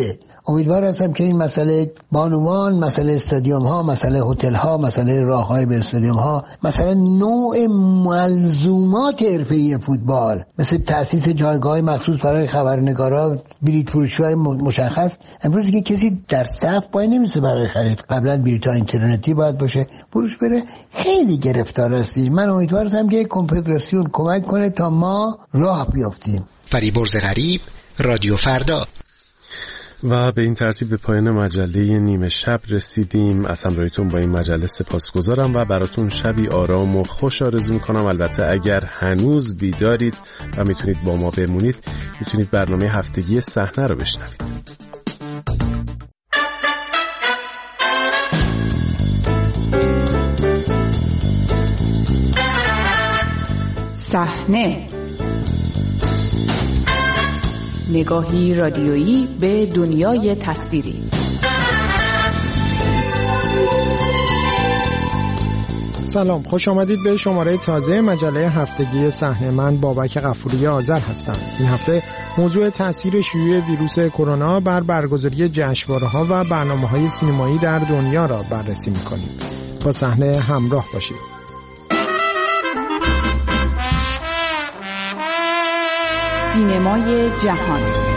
امیدوار هستم که این مسئله بانوان، مسئله استادیوم ها، مسئله هتل ها، مسئله راههای به استادیوم ها، مثلا نوع ملزومات حرفه‌ای فوتبال مثل تأسیس جایگاه مخصوص برای خبرنگارا، بلیط فروشی‌های مشخص. امروز که کسی در صف وای نمیشه برای خرید، قبلا بلیط‌های اینترنتی باید باشه، بروش بره، خیلی گرفتار هستی. من امیدوار هستم که کنفدراسیون کمک کنه تا ما راه بیافتیم. فریبرز غریب، رادیو فردا. و به این ترتیب به پایان مجله نیمه شب رسیدیم. از همراهیتون با این مجله سپاسگزارم و براتون شبی آرام و خوش آرزو میکنم. البته اگر هنوز بیدارید و میتونید با ما بمونید، میتونید برنامه هفتگی صحنه رو بشنوید. صحنه، نگاهی رادیویی به دنیای تصویری. سلام، خوش آمدید به شماره تازه مجله هفتگی صحنه. من بابک غفوری آذر هستم. این هفته موضوع تاثیر شیوع ویروس کرونا بر برگزاری جشنواره‌ها و برنامه‌های سینمایی در دنیا را بررسی می‌کنیم. با صحنه همراه باشید. سینمای جهان.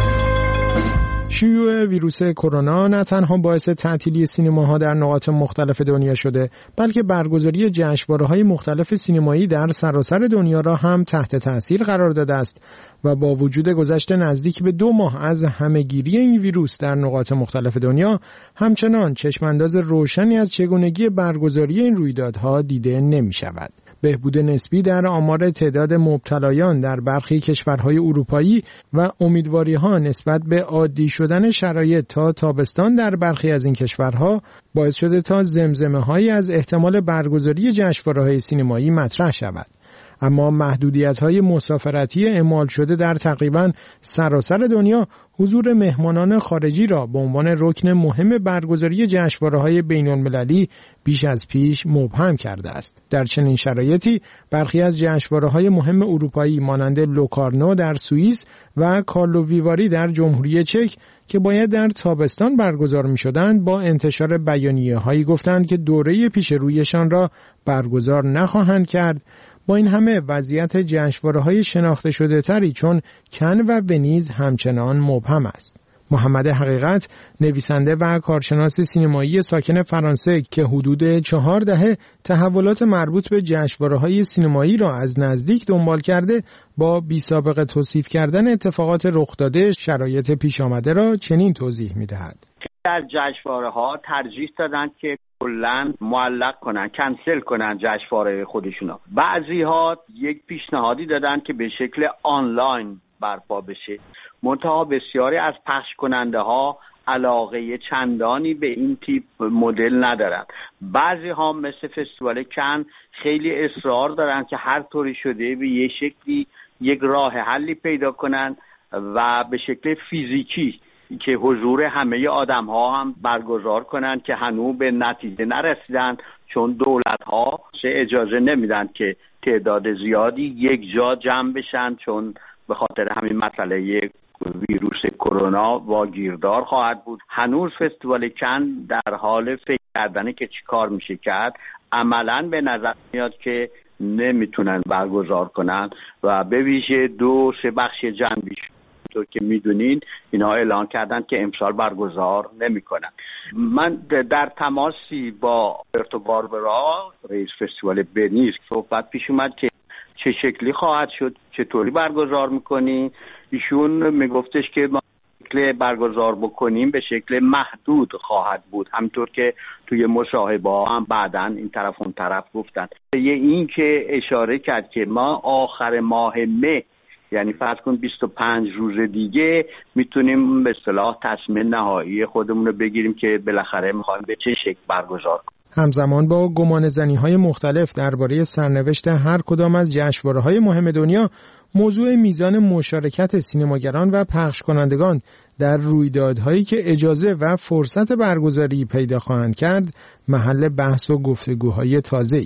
شیوع ویروس کرونا نه تنها باعث تعطیلی سینماها در نقاط مختلف دنیا شده، بلکه برگزاری جشنواره‌های مختلف سینمایی در سراسر دنیا را هم تحت تأثیر قرار داده است و با وجود گذشت نزدیک به دو ماه از همه‌گیری این ویروس در نقاط مختلف دنیا، همچنان چشمانداز روشنی از چگونگی برگزاری این رویدادها دیده نمی‌شود. بهبود نسبی در آمار تعداد مبتلایان در برخی کشورهای اروپایی و امیدواری‌ها نسبت به عادی شدن شرایط تا تابستان در برخی از این کشورها باعث شده تا زمزمه‌هایی از احتمال برگزاری جشنواره‌های سینمایی مطرح شود. اما محدودیت‌های مسافرتی اعمال شده در تقریباً سراسر دنیا حضور مهمانان خارجی را به عنوان رکن مهم برگزاری جشنواره‌های بین‌المللی بیش از پیش مبهم کرده است. در چنین شرایطی برخی از جشنواره‌های مهم اروپایی مانند لوکارنو در سوئیس و کارلووی در جمهوری چک که باید در تابستان برگزار می‌شدند، با انتشار بیانیه‌هایی گفتند که دوره پیش رویشان را برگزار نخواهند کرد. با این همه وضعیت جشنواره‌های شناخته شده تری چون کن و ونیز همچنان مبهم است. محمد حقیقت، نویسنده و کارشناس سینمایی ساکن فرانسه که حدود چهار دهه تحولات مربوط به جشنواره‌های سینمایی را از نزدیک دنبال کرده، با بی‌سابقه توصیف کردن اتفاقات رخ داده شرایط پیش آمده را چنین توضیح می‌دهد. در جشنواره‌ها ترجیح دادن که کلاً معلق کنن، کنسل کنن جشنواره خودشونا. بعضی‌ها یک پیشنهادی دادن که به شکل آنلاین برپا بشه. منتها بسیاری از پخش کننده ها علاقه چندانی به این تیپ مدل ندارن. بعضی ها مثل فستیوال کن خیلی اصرار دارن که هر طوری شده به یه شکلی یک راه حلی پیدا کنن و به شکل فیزیکی که حضور همه آدم ها هم برگزار کنن که هنوز به نتیجه نرسیدن، چون دولت ها اجازه نمیدن که تعداد زیادی یک جا جمع بشن، چون به خاطر همین مسئله ویروس کرونا واگیردار خواهد بود. هنوز فستیوال کن در حال فکر کردنه که چی کار میشه کرد. عملاً به نظر میاد که نمیتونن برگزار کنن و به ویژه دو سه بخش جنبی تو که میدونین اینا اعلان کردن که امسال برگزار نمیکنن. من در تماسی با آلبرتو باربرا، رئیس فستیوال ونیز، صحبت پیش اومد که چه شکلی خواهد شد، چطوری برگزار میکنی. ایشون میگفتش که ما شکل برگزار بکنیم به شکل محدود خواهد بود، همطور که توی مصاحبه ها هم بعدن این طرف اون طرف گفتن. یه این که اشاره کرد که ما آخر ماه مه، یعنی فرض کن بیست و پنج روز دیگه، میتونیم به اصطلاح تصمیم نهایی خودمون رو بگیریم که بالاخره میخوایم به چه شکل برگزار کنیم. همزمان با گمانه‌زنی‌های مختلف درباره سرنوشت هر کدام از جشنواره‌های مهم دنیا، موضوع میزان مشارکت سینماگران و پخش کنندگان در رویدادهایی که اجازه و فرصت برگزاری پیدا خواهند کرد، محل بحث و گفتگوهای تازه است.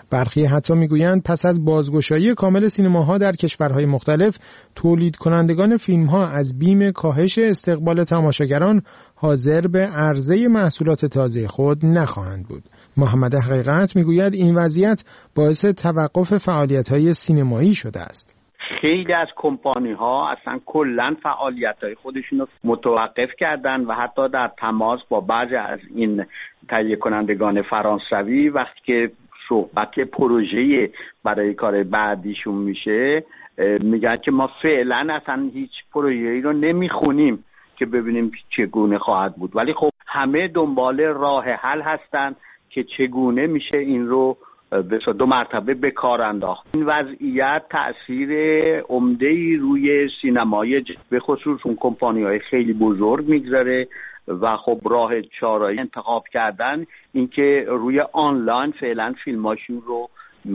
برخی حتی میگویند پس از بازگشایی کامل سینماها در کشورهای مختلف، تولید کنندگان فیلمها از بیم کاهش استقبال تماشاگران حاضر به عرضه محصولات تازه خود نخواهند بود. محمد حقیقت میگوید این وضعیت باعث توقف فعالیت‌های سینمایی شده است. خیلی از کمپانی ها اصلا کلا فعالیت های خودشون رو متوقف کردن و حتی در تماس با بعضی از این تهیه کنندگان فرانسوی وقتی که صحبت پروژه برای کار بعدیشون میشه میگن که ما فعلا اصلا هیچ پروژه‌ای رو نمیخونیم که ببینیم چگونه خواهد بود، ولی خب همه دنبال راه حل هستن که چگونه میشه این رو به دو مرتبه به کار انداخت. این وضعیت تأثیر عمده‌ای روی سینمای به خصوص اون کمپانی‌های خیلی بزرگ میگذاره و خب راه چاره‌ای انتخاب کردن اینکه روی آنلاین فعلا فیلماشون رو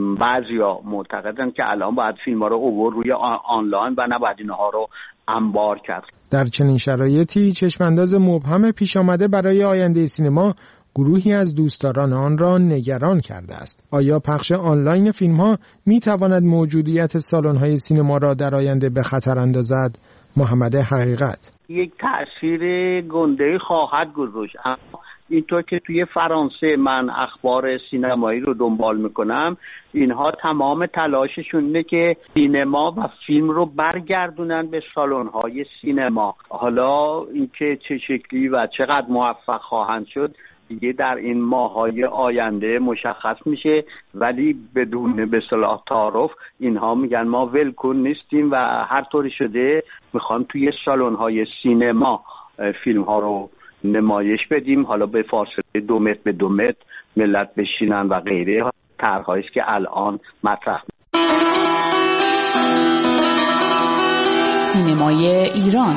بعضیا معتقدن که الان باید فیلم‌ها رو اوور روی آنلاین و نباید اینها رو انبار کرد. در چنین شرایطی چشم‌انداز مبهم پیش آمده برای آینده سینما گروهی از دوستداران آن را نگران کرده است. آیا پخش آنلاین فیلم‌ها می‌تواند موجودیت سالن‌های سینما را در آینده به خطر اندازد؟ محمد حقیقت: یک تأثیر گنده خواهد گذاشت، اما اینطور که توی فرانسه من اخبار سینمایی رو دنبال میکنم، اینها تمام تلاششون اینه که سینما و فیلم رو برگردونن به سالن‌های سینما. حالا اینکه چه شکلی و چقدر موفق خواهند شد دیگه در این ماه‌های آینده مشخص میشه، ولی بدون به اصطلاح تعارف اینها میگن ما ولکن نیستیم و هر طوری شده میخوام توی سالن‌های سینما فیلم ها رو نمایش بدیم، حالا به فاصله دو متر به دو متر ملت بشینن و غیره. طرح‌هایی است که الان مطرح سینمای ایران.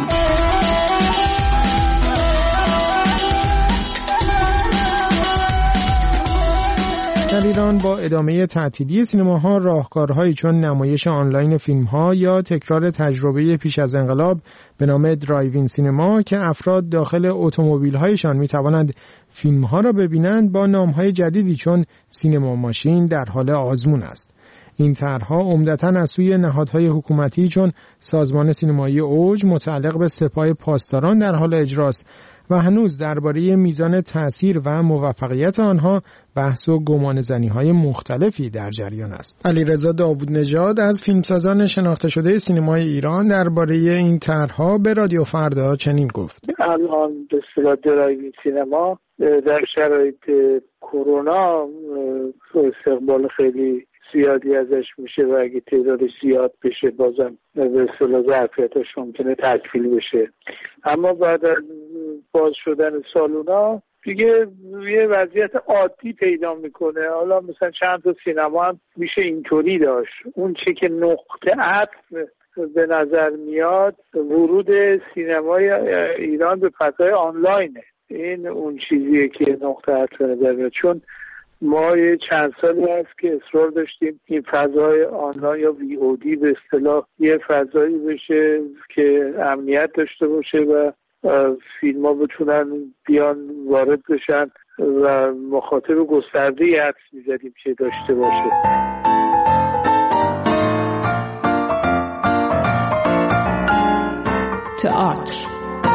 در ایران با ادامه تعطیلی سینماها، راهکارهایی چون نمایش آنلاین فیلم‌ها یا تکرار تجربه پیش از انقلاب به نام درایوین سینما که افراد داخل اتومبیل‌هایشان می‌توانند فیلم‌ها را ببینند، با نام‌های جدیدی چون سینما ماشین در حال آزمون است. این طرح‌ها عمدتاً از سوی نهادهای حکومتی چون سازمان سینمایی اوج متعلق به سپاه پاسداران در حال اجراست و هنوز درباره میزان تأثیر و موفقیت آنها بحث و گمانه‌زنی‌های مختلفی در جریان است. علیرضا داوود نژاد از فیلمسازان شناخته شده سینمای ایران درباره این طرح‌ها به رادیو فردا چنین گفت: الان به اصطلاح درایوین سینما در شرایط کرونا استقبال خیلی زیادی ازش میشه و اگه تعدادش زیاد بشه بازم به اصطلاح ظرفیتش ممکنه تکمیل بشه، اما بعد از باز شدن سالونا دیگه یه وضعیت عادی پیدا میکنه. حالا مثلا چند تا سینما هم میشه اینطوری داشت. اون چه که نقطه عطف به نظر میاد ورود سینمای ایران به فضای آنلاینه. این اون چیزیه که نقطه عطف به نظر میاد، چون ما یه چند سالی هست که اصرار داشتیم این فضای آنلاین یا وی او دی به اصطلاح یه فضایی بشه که امنیت داشته باشه و فیلم ها بتونن بیان وارد بشن و مخاطب گسترده‌ای حدس می‌زدیم که داشته باشه. تئاتر.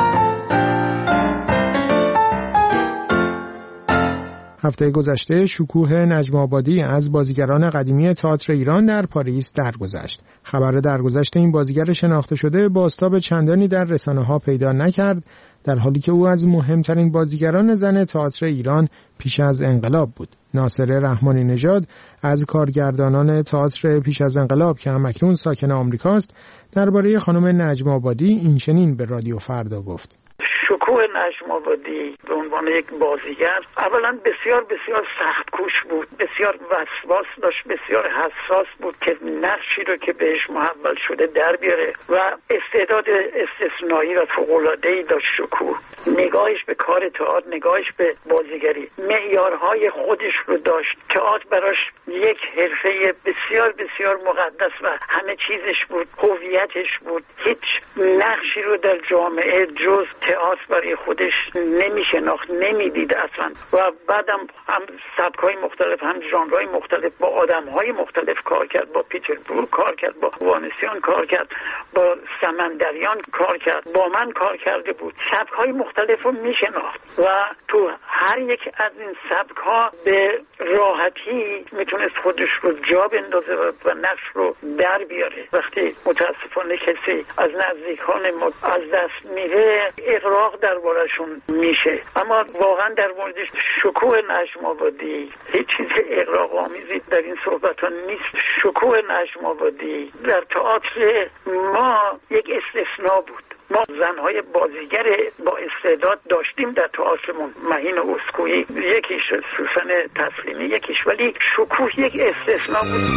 هفته گذشته شکوه نجم آبادی از بازیگران قدیمی تئاتر ایران در پاریس درگذشت. خبر درگذشت این بازیگر شناخته شده بازتاب چندانی در رسانه‌ها پیدا نکرد، در حالی که او از مهمترین بازیگران زن تئاتر ایران پیش از انقلاب بود. ناصر رحمانی نژاد از کارگردانان تئاتر پیش از انقلاب که همکنون ساکن آمریکاست درباره خانم نجم آبادی این چنین به رادیو فردا گفت: شکوه نجم آبادی به عنوان یک بازیگر اولا بسیار بسیار سخت کوش بود، بسیار وسواس داشت، بسیار حساس بود که نقشی رو که بهش محول شده در بیاره و استعداد استثنایی و فوق‌العاده‌ای داشت. شکوه نگاهش به کار تئاتر، نگاهش به بازیگری، معیارهای خودش رو داشت. تئاتر براش یک حرفه بسیار بسیار مقدس و همه چیزش بود، هویتش بود. هیچ نقشی رو در جامعه جز تئاتر و برای خودش نمیشناخت، نمیدید اصلا. و بعدم هم سبک‌های مختلف، هم ژانرهای مختلف، با آدم‌های مختلف کار کرد، با پیتر بروک کار کرد، با وانسیان کار کرد، با سمندریان کار کرد، با من کار کرده بود. سبک‌های مختلف رو میشناخت و تو هر یک از این سبک‌ها به راحتی میتونست خودش رو جا بندازه و نقش رو در بیاره. وقتی متاسفانه کسی از نزدیکان ما از دست میره، اغراق دربارشون میشه. اما واقعا در مورد شکوه نجم آبادی هیچ چیز اغراق آمیزی در این صحبتان نیست. شکوه نجم آبادی در تئاتر ما یک استثناء بود. ما زنهای بازیگر با استعداد داشتیم در تئاترمون، مهین اسکویی یکیش، سوسن تسلیمی یکیش، ولی شکوه یک استثناء بود.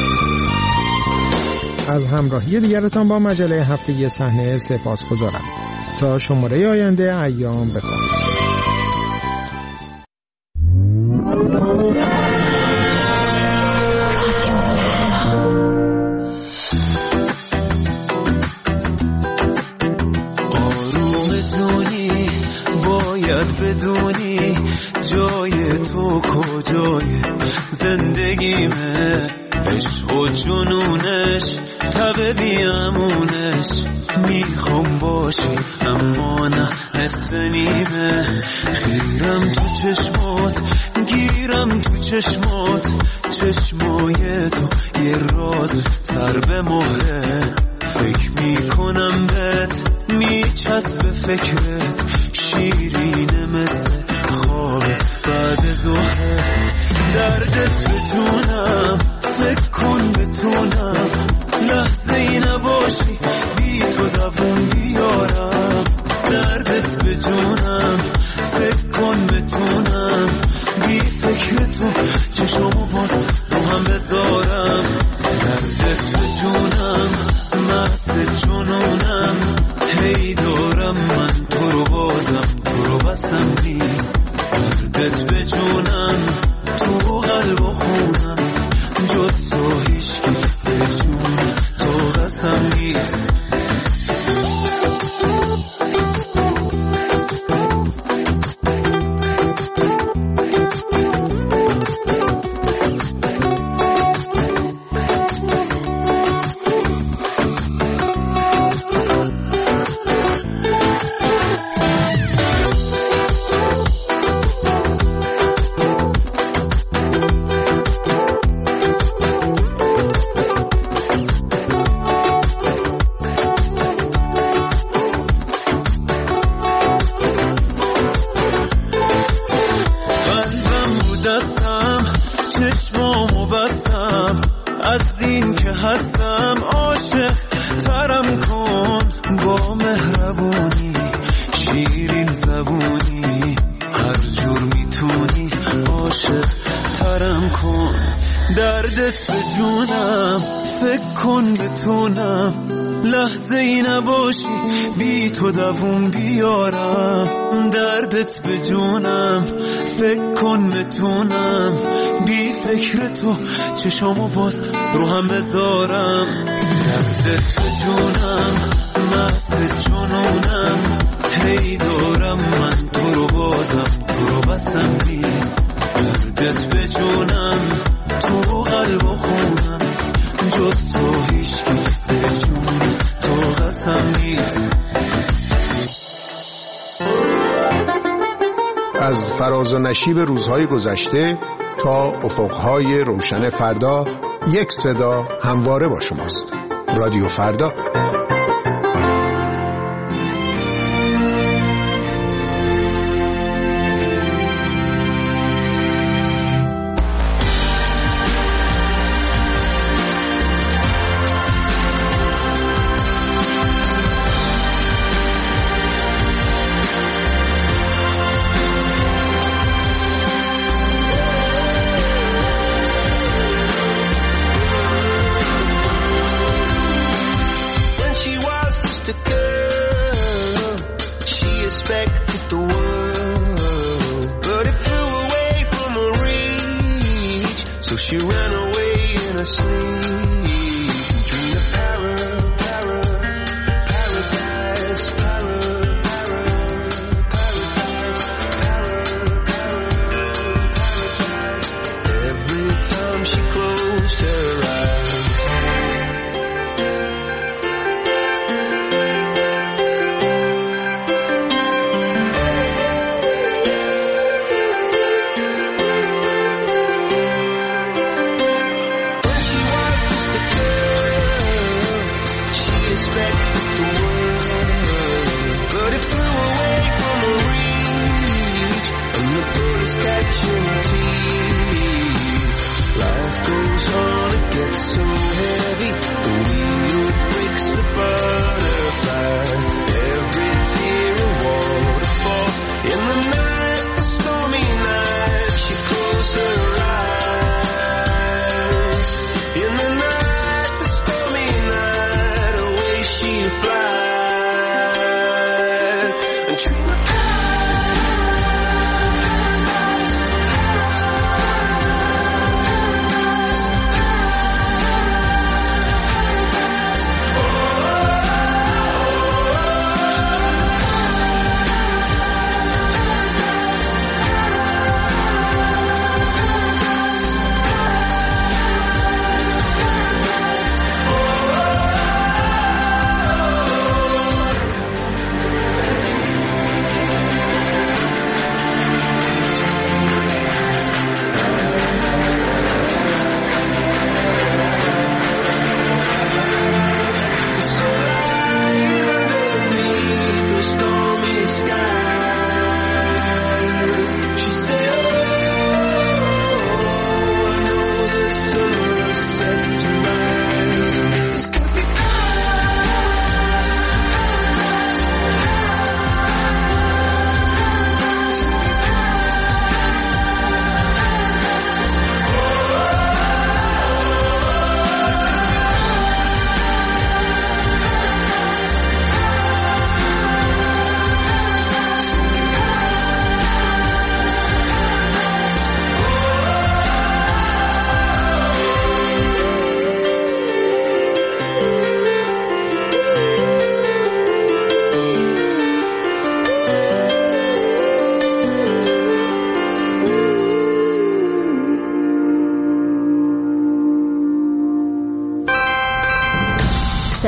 از همراهی دیگرتان با مجله هفتگی صحنه سپاسگزارم. تا شماره آینده ایام بکن. بدونی جای تو کجای زندگیمه، عشق و جنونش تب بیامونش، میخوام باشی اما نه نصف نیمه، خیرم تو چشمات گیرم تو چشمات، چشمای تو یه راز سر به مهره، فکر میکنم بهت میچسب فکرت، شیرینه مثل خواب بعد ظهر، دردت بتونم فکر کن بتونم، لحظه ای نباشی بی تو دوون بیارم، دردت بتونم فکر کن بتونم، بی فکر تو چشمو باز رو هم بذارم، دردت بتونم مست جنونم، هی دارم من تو رو بازم تو رو بسم نیست، دردت بجونم تو قلب و خونم، جز تو هیچکی بجونه تو قسم نیست. تو دوون بیارم، دردت بجونم فکر کن بتونم، بی فکر تو چشامو باز رو هم بذارم، دردت بجونم مست جنونم، هی دارم من تو رو بازم تو رو بسم نیست، دردت بجونم تو قلب و خونم، جز تو هیچکی بجونه تو قسم نیست. از فراز و نشیب روزهای گذشته تا افقهای روشن فردا، یک صدا همواره با شماست. رادیو فردا.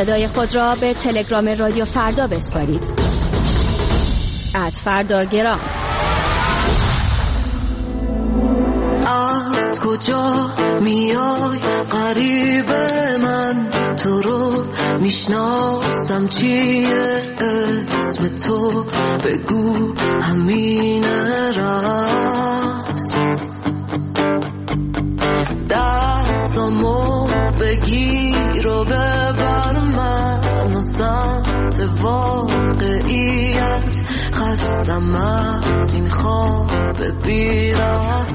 صدای خود را به تلگرام رادیو فردا بسپارید. ات فردا گرام. از کجا میای غریب من، تو رو میشناسم چیه اسم تو، بگو همین راست. دستامو بگیر و ببر من و سمت واقعیت، خستم از این خواب بیرم.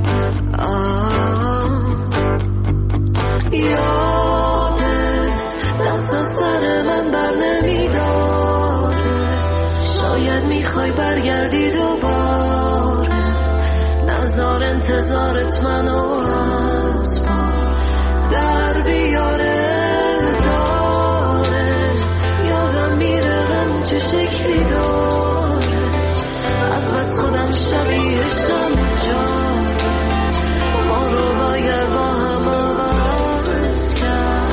یادت دست از سر من بر نمیداره، شاید میخوای برگردی دوباره، نظر انتظارت منو از پا در بیاره داره. یادم میره غم چه شکلی داره، از بس خودم شبیهشم جاره. ما رو باید با هم عوض کرد.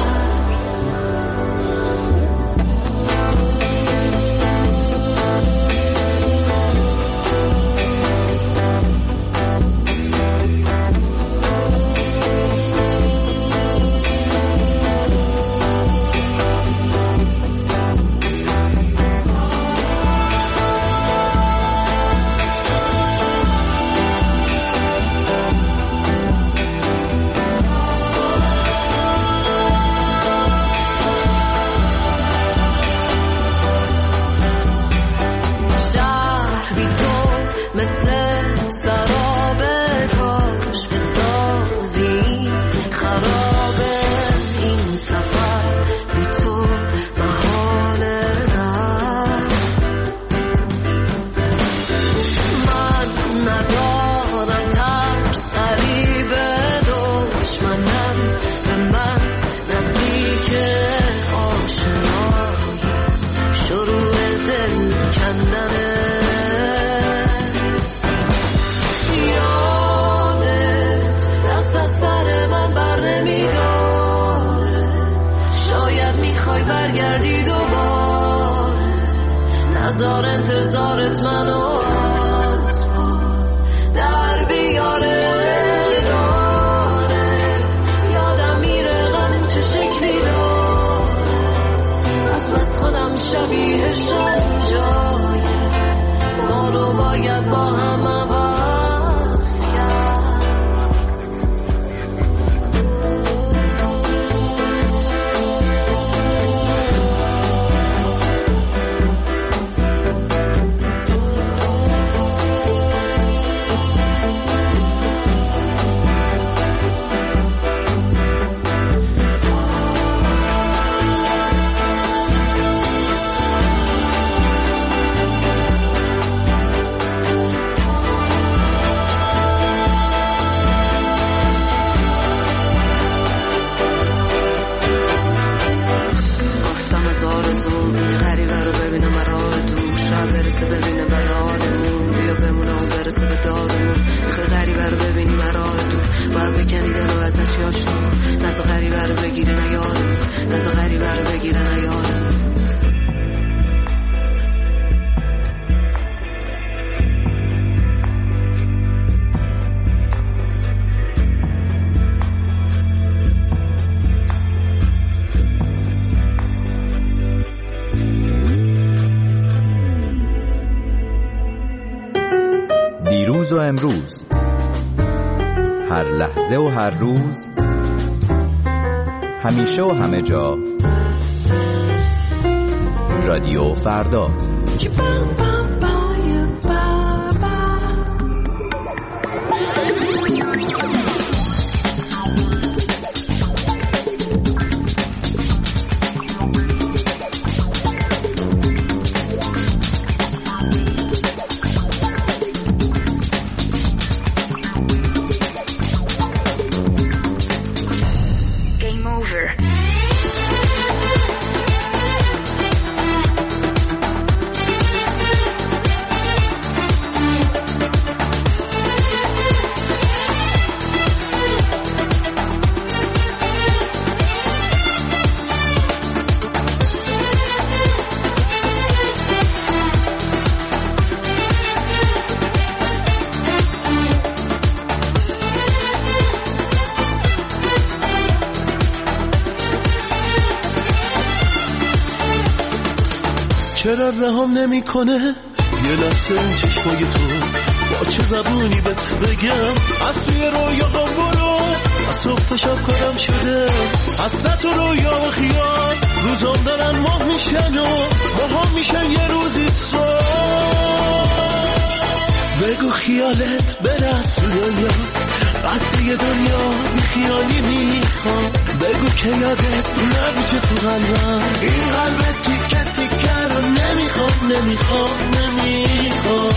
نظر انتظارت منو از پا در بیاره داره. یادم میره غم چه شکلی داره، از بس خودم شبیهشم جایه. ما رو باید با هم عوض کرد. دیروز و امروز، هر لحظه و هر روز، همیشه و همه جا، رادیو فردا. چرا رهام نمی کنه یه لحظه اون چشمای تو، با چه زبونی بهت بگم از توی رویاهام برو، از صبح تا شب کارم شده حسرت و رویا و خیال، روزام دارن ماه میشن و ماها میشن یه روزی سال. بگو خیالت برس دنیا قدری دنیا بی خیالی میخوام، بگو که یادت نبیچه تو قلبم این قلبت تیکه تیکه رو نمیخوام نمیخوام نمیخوام.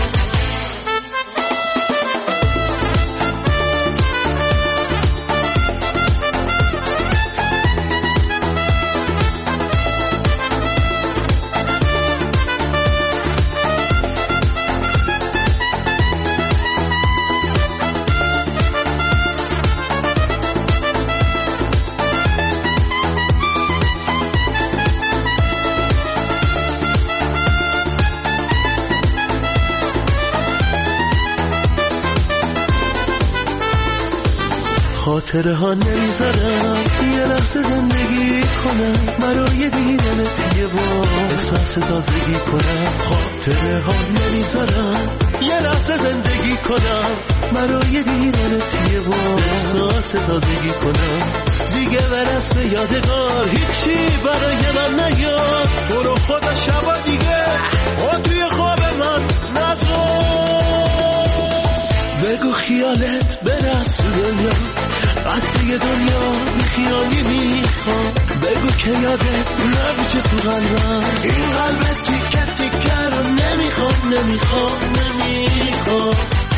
خاطره ها نمیذارم یه لحظه زندگی کنم، برای دیدنت یه بار احساس تازگی کنم. خاطره ها نمیذارم یه لحظه زندگی کنم، برای دیدنت یه بار احساس تازگی کنم. دیگه برس به یادگار هیچی برای من نیاد، تو رو خدا شبا دیگه و توی خواب من نذار. بگو خیالت برس دنیا قدری دنیا بی خیالی میخوام، بگو که یادت نبیچه تو قلبم این قلبت تیکه تیکه رو نمیخوام نمیخوام نمیخوام.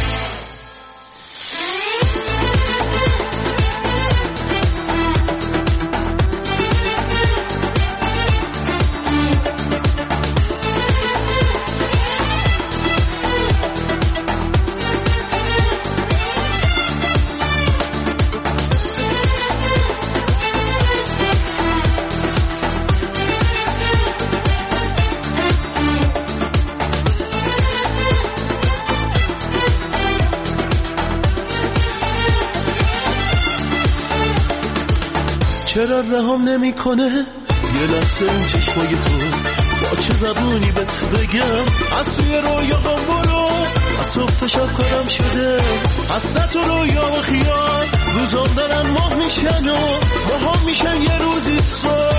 چرا رهام نمی کنه یه لحظه این چشمای تو، با چه زبونی بهت بگم از توی رویاهام برو، از صبح تا شب کارم شده حسرت و رویا و خیال، روزام دارن ماه میشن و ماها میشن یه روزی سال.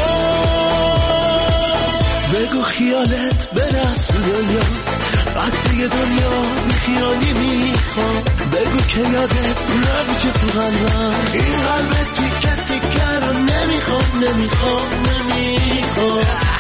بگو خیالت برس دنیا قدری دنیا بی خیالی میخوام، بگو که یادت نبیچه تو قلبم این قلبت تیکه تیکه رو نمیخوام نمیخوام نمیخوام.